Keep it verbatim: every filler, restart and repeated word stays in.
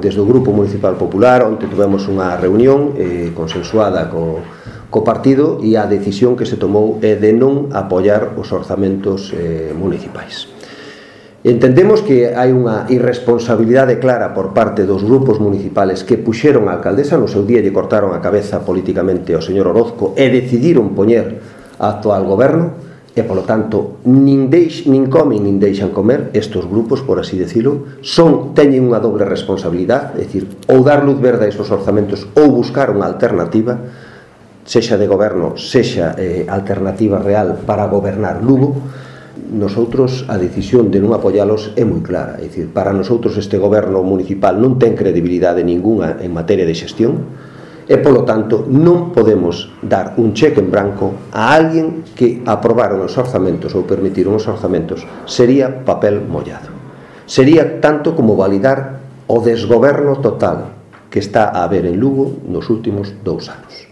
desde o Grupo Municipal Popular, onde tivemos unha reunión eh, consensuada co, co partido, e a decisión que se tomou é de non apoiar os orzamentos eh, municipais. Entendemos que hai unha irresponsabilidade clara por parte dos grupos municipales que puxeron a alcaldesa, no seu día lle cortaron a cabeza políticamente ao señor Orozco e decidiron poñer a actual goberno, e polo tanto nin, deix, nin comen nin deixan comer estes grupos, por así decirlo, son, teñen unha doble responsabilidade, é dicir, ou dar luz verde a esos orzamentos ou buscar unha alternativa, sexa de goberno, sexa eh, alternativa real para gobernar Lugo. Nosotros a decisión de non apoialos é moi clara, é dicir, para nosotros este goberno municipal non ten credibilidade ninguna en materia de xestión e, polo tanto, non podemos dar un cheque en branco a alguén que aprobaron os orzamentos ou permitiron os orzamentos. Sería papel mollado. Sería tanto como validar o desgoberno total que está a haber en Lugo nos últimos dous anos.